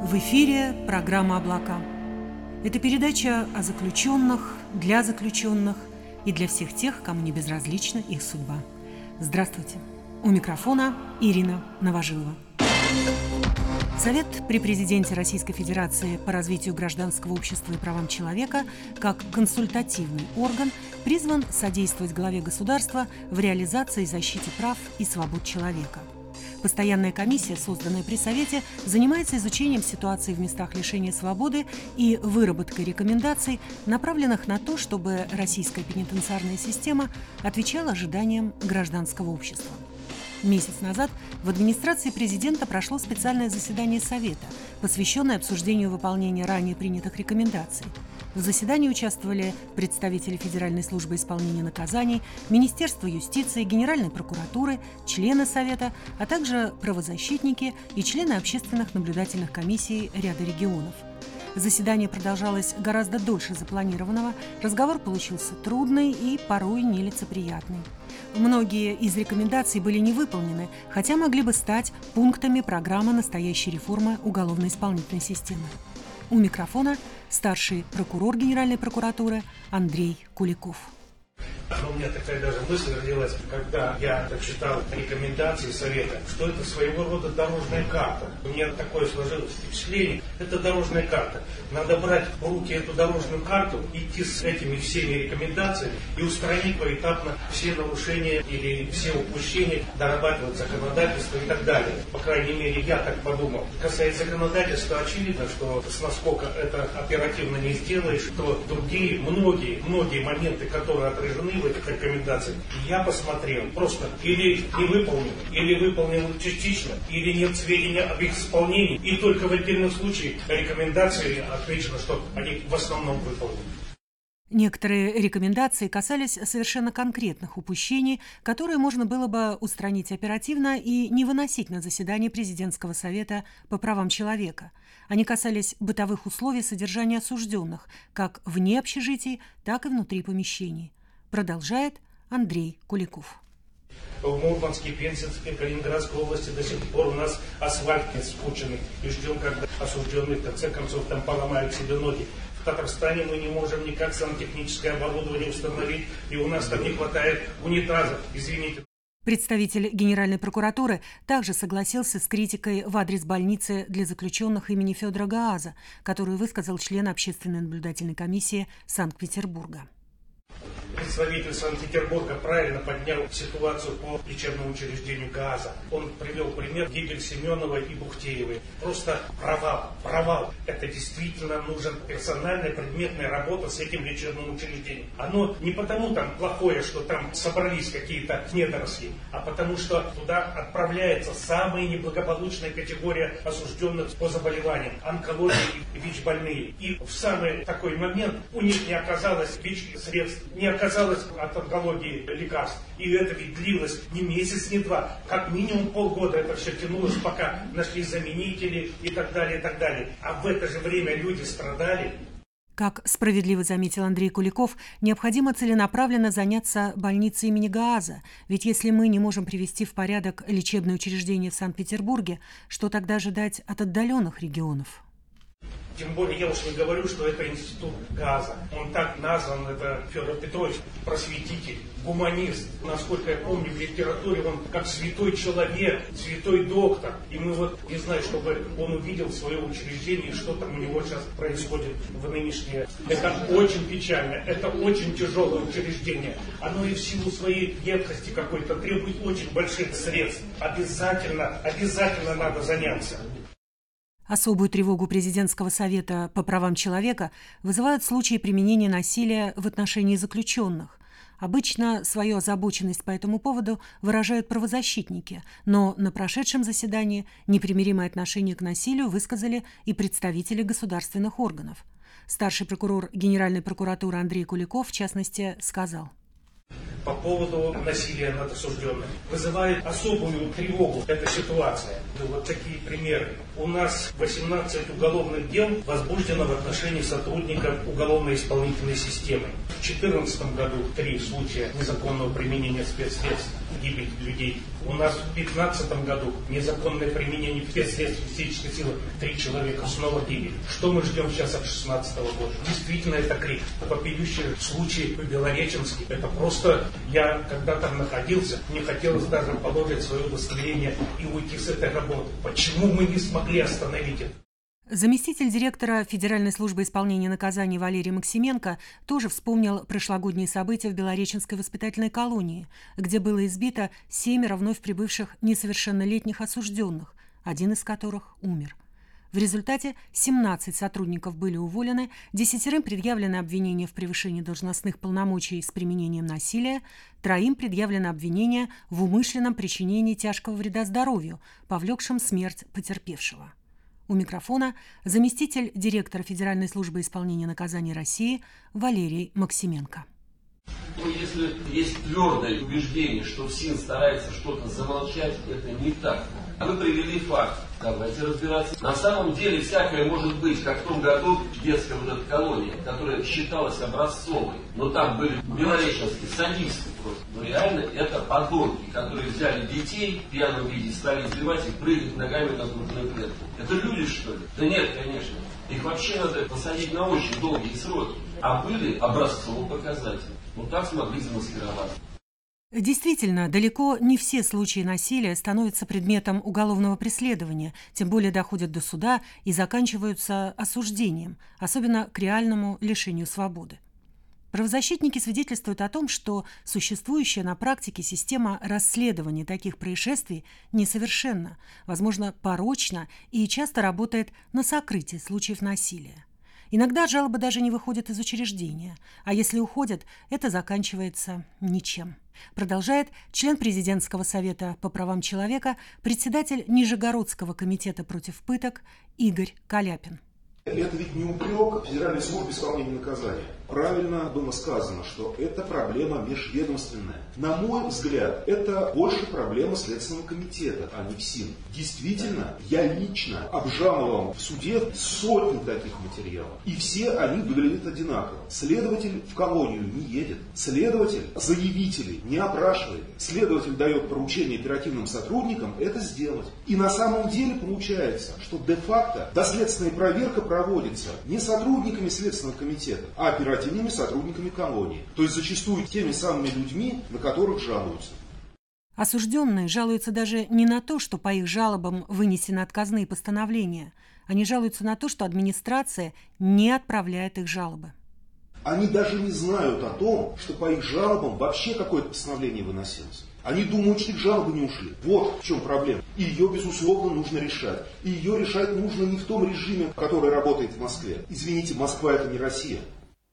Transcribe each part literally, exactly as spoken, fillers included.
В эфире программа «Облака». Это передача о заключенных, для заключенных и для всех тех, кому не безразлична их судьба. Здравствуйте. У микрофона Ирина Новожилова. Совет при президенте Российской Федерации по развитию гражданского общества и правам человека, как консультативный орган, призван содействовать главе государства в реализации и защите прав и свобод человека. Постоянная комиссия, созданная при Совете, занимается изучением ситуации в местах лишения свободы и выработкой рекомендаций, направленных на то, чтобы российская пенитенциарная система отвечала ожиданиям гражданского общества. Месяц назад в администрации президента прошло специальное заседание Совета, посвященное обсуждению выполнения ранее принятых рекомендаций. В заседании участвовали представители Федеральной службы исполнения наказаний, Министерства юстиции, Генеральной прокуратуры, члены Совета, а также правозащитники и члены общественных наблюдательных комиссий ряда регионов. Заседание продолжалось гораздо дольше запланированного, разговор получился трудный и порой нелицеприятный. Многие из рекомендаций были не выполнены, хотя могли бы стать пунктами программы настоящей реформы уголовно-исполнительной системы. У микрофона старший прокурор Генеральной прокуратуры Андрей Куликов. У меня такая даже мысль родилась, когда я читал рекомендации Совета, что это своего рода дорожная карта. У меня такое сложилось впечатление, это дорожная карта. Надо брать в руки эту дорожную карту, идти с этими всеми рекомендациями и устранить поэтапно все нарушения или все упущения, дорабатывать законодательство и так далее. По крайней мере, я так подумал. Касается законодательства, очевидно, что с насколько это оперативно не сделаешь, то другие, многие, многие моменты, которые отражены в этих рекомендациях, я посмотрел просто или не выполнил, или выполнил частично, или нет сведения об их исполнении, и только в отдельных случаях рекомендации отмечено, что они в основном выполнены. Некоторые рекомендации касались совершенно конкретных упущений, которые можно было бы устранить оперативно и не выносить на заседание Президентского совета по правам человека. Они касались бытовых условий содержания осужденных, как вне общежитий, так и внутри помещений. Продолжает Андрей Куликов. В Мурманске, Пензенской, Калининградской области до сих пор у нас асфальт не спученный. И ждем, когда осужденные в конце концов там поломают себе ноги. В Татарстане мы не можем никак сантехническое оборудование установить, и у нас там не хватает унитазов, извините. Представитель Генеральной прокуратуры также согласился с критикой в адрес больницы для заключенных имени Федора Гааза, которую высказал член общественной наблюдательной комиссии Санкт-Петербурга. Представитель Санкт-Петербурга правильно поднял ситуацию по лечебному учреждению Гааза. Он привел пример гибель Семеновой и Бухтеевой. Просто провал, провал. Это действительно нужен персональная предметная работа с этим лечебным учреждением. Оно не потому там плохое, что там собрались какие-то недоросли, а потому что туда отправляется самая неблагополучная категория осужденных по заболеваниям, онкологии и ВИЧ-больные. И в самый такой момент у них не оказалось ВИЧ-средств, не оказалось от онкологии лекарств. И это ведь длилось не месяц, не два. Как минимум полгода это все тянулось, пока нашли заменители и так далее, и так далее. А в это же время люди страдали. Как справедливо заметил Андрей Куликов, необходимо целенаправленно заняться больницей имени Гааза. Ведь если мы не можем привести в порядок лечебное учреждение в Санкт-Петербурге, что тогда ожидать от отдаленных регионов? Тем более я уж не говорю, что это институт Гааза. Он так назван, это Федор Петрович, просветитель, гуманист. Насколько я помню, в литературе он как святой человек, святой доктор. И мы вот, не знаю, чтобы он увидел свое учреждение, что там у него сейчас происходит в нынешнее. Это очень печально, это очень тяжелое учреждение. Оно и в силу своей ветхости какой-то требует очень больших средств. Обязательно, обязательно надо заняться. Особую тревогу Президентского совета по правам человека вызывают случаи применения насилия в отношении заключенных. Обычно свою озабоченность по этому поводу выражают правозащитники, но на прошедшем заседании непримиримое отношение к насилию высказали и представители государственных органов. Старший прокурор Генеральной прокуратуры Андрей Куликов, в частности, сказал: по поводу насилия над осужденными. Вызывает особую тревогу эта ситуация. Вот такие примеры. У нас восемнадцать уголовных дел возбуждено в отношении сотрудников уголовно-исполнительной системы. В две тысячи четырнадцатом году три случая незаконного применения спецсредств. гибель людей. У нас в две тысячи пятнадцатом году незаконное применение спецсредств физической силы. Три человека снова гибель. Что мы ждем сейчас от две тысячи шестнадцатого года? Действительно, это крик. Вопиющий случай в Белореченске. Это просто, я когда там находился, мне хотелось даже положить свое удостоверение и уйти с этой работы. Почему мы не смогли остановить это? Заместитель директора Федеральной службы исполнения наказаний Валерий Максименко тоже вспомнил прошлогодние события в Белореченской воспитательной колонии, где было избито семеро вновь прибывших несовершеннолетних осужденных, один из которых умер. В результате семнадцать сотрудников были уволены, десятерым предъявлено обвинение в превышении должностных полномочий с применением насилия, троим предъявлено обвинение в умышленном причинении тяжкого вреда здоровью, повлекшем смерть потерпевшего. У микрофона заместитель директора Федеральной службы исполнения наказаний России Валерий Максименко. Ну, если есть твердое убеждение, что ФСИН старается что-то замолчать, это не так. А вы привели факт. Давайте разбираться. На самом деле всякое может быть, как в том году детская вот эта колония, которая считалась образцовой. Но там были белореченские, садисты просто. Но реально это подонки, которые взяли детей в пьяном виде, стали избивать и прыгать ногами на грудную клетку. Это люди, что ли? Да нет, конечно. Их вообще надо посадить на очень долгие сроки. А были образцово показатели. Вот так смогли замаскировать. Действительно, далеко не все случаи насилия становятся предметом уголовного преследования, тем более доходят до суда и заканчиваются осуждением, особенно к реальному лишению свободы. Правозащитники свидетельствуют о том, что существующая на практике система расследования таких происшествий несовершенна, возможно, порочна и часто работает на сокрытие случаев насилия. Иногда жалобы даже не выходят из учреждения, а если уходят, это заканчивается ничем. Продолжает член президентского совета по правам человека, председатель Нижегородского комитета против пыток Игорь Каляпин. Это ведь не упрек Федеральной службы исполнения наказания. Правильно было сказано, что это проблема межведомственная. На мой взгляд, это больше проблема Следственного комитета, а не ФСИН. Действительно, я лично обжаловал в суде сотни таких материалов. И все они выглядят одинаково. Следователь в колонию не едет. Следователь заявителей не опрашивает. Следователь дает поручение оперативным сотрудникам это сделать. И на самом деле получается, что де-факто доследственная проверка проводится не сотрудниками Следственного комитета, а оперативными сотрудниками колонии. То есть зачастую теми самыми людьми, на которых жалуются. Осужденные жалуются даже не на то, что по их жалобам вынесены отказные постановления. Они жалуются на то, что администрация не отправляет их жалобы. Они даже не знают о том, что по их жалобам вообще какое-то постановление выносилось. Они думают, что их жалобы не ушли. Вот в чем проблема. И ее, безусловно, нужно решать. И ее решать нужно не в том режиме, который работает в Москве. Извините, Москва — это не Россия.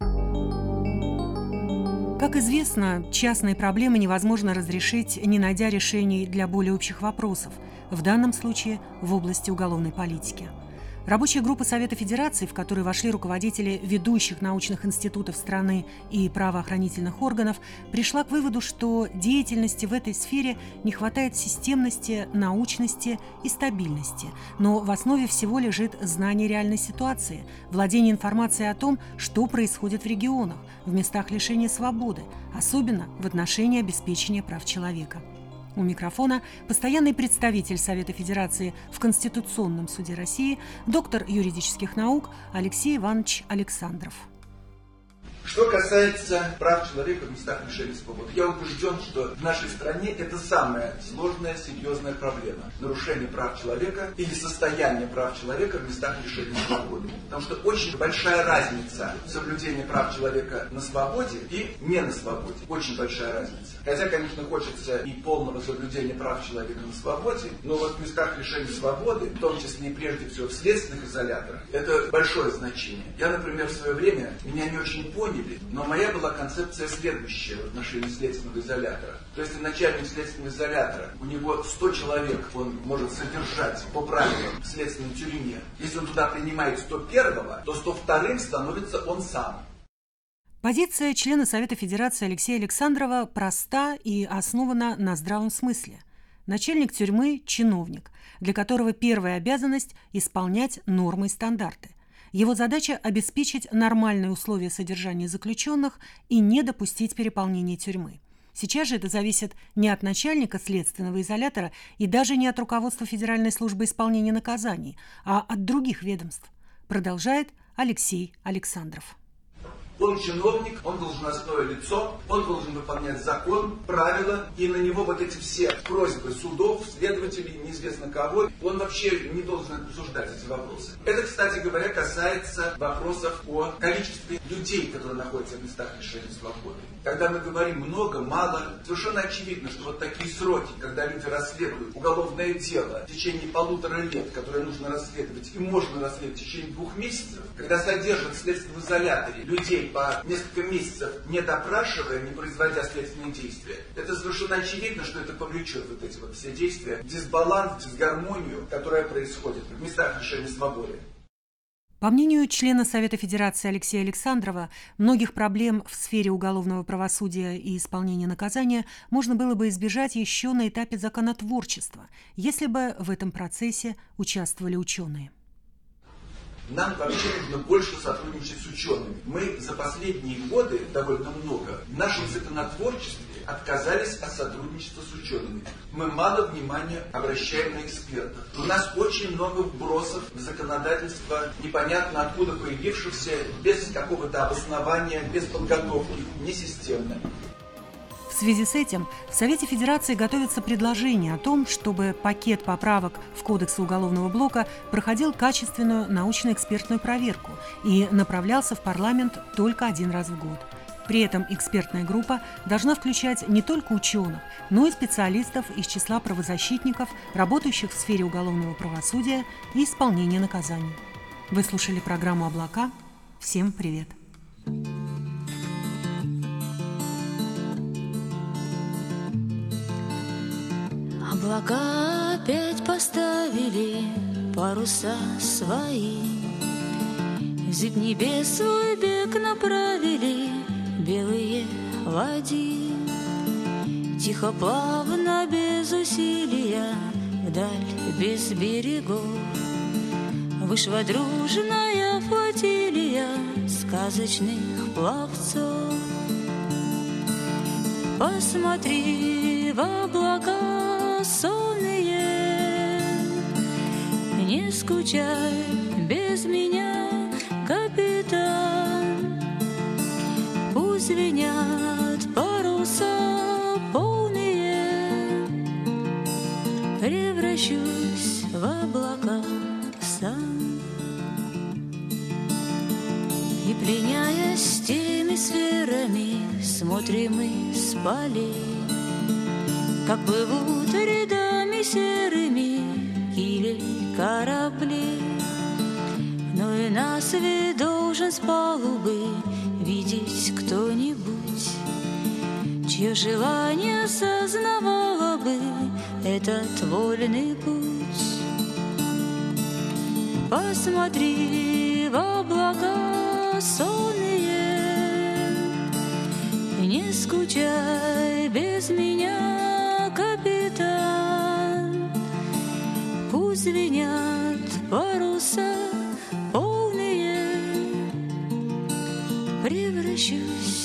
Как известно, частные проблемы невозможно разрешить, не найдя решений для более общих вопросов, в данном случае в области уголовной политики. Рабочая группа Совета Федерации, в которую вошли руководители ведущих научных институтов страны и правоохранительных органов, пришла к выводу, что деятельности в этой сфере не хватает системности, научности и стабильности. Но в основе всего лежит знание реальной ситуации, владение информацией о том, что происходит в регионах, в местах лишения свободы, особенно в отношении обеспечения прав человека. У микрофона постоянный представитель Совета Федерации в Конституционном суде России, доктор юридических наук Алексей Иванович Александров. Что касается прав человека в местах лишения свободы, я убежден, что в нашей стране это самая сложная, серьезная проблема. Нарушение прав человека или состояние прав человека в местах лишения свободы. Потому что очень большая разница в соблюдении прав человека на свободе и не на свободе. Очень большая разница. Хотя, конечно, хочется и полного соблюдения прав человека на свободе, но вот в местах лишения свободы, в том числе и прежде всего в следственных изоляторах, это большое значение. Я, например, в свое время, меня не очень поняли, но моя была концепция следующая в отношении следственного изолятора. То есть начальник следственного изолятора, у него сто человек он может содержать по правилам в следственной тюрьме. Если он туда принимает сто первого, то сто вторым становится он сам. Позиция члена Совета Федерации Алексея Александрова проста и основана на здравом смысле. Начальник тюрьмы – чиновник, для которого первая обязанность – исполнять нормы и стандарты. Его задача – обеспечить нормальные условия содержания заключенных и не допустить переполнения тюрьмы. Сейчас же это зависит не от начальника следственного изолятора и даже не от руководства Федеральной службы исполнения наказаний, а от других ведомств, продолжает Алексей Александров. Он чиновник, он должностное лицо, он должен выполнять закон, правила, и на него вот эти все просьбы судов, следователей, неизвестно кого, он вообще не должен обсуждать эти вопросы. Это, кстати говоря, касается вопросов о количестве людей, которые находятся в местах лишения свободы. Когда мы говорим много, мало, совершенно очевидно, что вот такие сроки, когда люди расследуют уголовное дело в течение полутора лет, которое нужно расследовать, и можно расследовать в течение двух месяцев, когда содержат в следственном изоляторе людей по несколько месяцев, не допрашивая, не производя следственные действия, это совершенно очевидно, что это повлечет вот эти вот все действия, дисбаланс, дисгармонию, которая происходит в местах лишения свободы. По мнению члена Совета Федерации Алексея Александрова, многих проблем в сфере уголовного правосудия и исполнения наказания можно было бы избежать еще на этапе законотворчества, если бы в этом процессе участвовали ученые. Нам вообще нужно больше сотрудничать с учеными. Мы за последние годы довольно много в нашем законотворчестве отказались от сотрудничества с учеными. Мы мало внимания обращаем на экспертов. У нас очень много вбросов в законодательство, непонятно откуда появившихся, без какого-то обоснования, без подготовки, несистемно. В связи с этим в Совете Федерации готовится предложение о том, чтобы пакет поправок в Кодекс уголовного блока проходил качественную научно-экспертную проверку и направлялся в парламент только один раз в год. При этом экспертная группа должна включать не только ученых, но и специалистов из числа правозащитников, работающих в сфере уголовного правосудия и исполнения наказаний. Вы слушали программу «Облака». Всем привет! Облака опять поставили паруса свои, зыбь небес свой бег направили белые ладьи. Тихо, плавно, без усилия, вдаль, без берегов вышла дружная флотилия сказочных пловцов. Посмотри в облака сонные, не скучай без меня, капитан. Пусть звенят паруса полные, превращусь в облака сам. И пленяясь теми сферами, смотрим мы с полей, как плывут рядами серыми кили кораблей. Но и нас ведь должен с палубы видеть кто-нибудь, чье желание осознавало бы этот вольный путь. Посмотри в облака сонные, не скучай без меня, капитан. Пусть звенят паруса полные, превращусь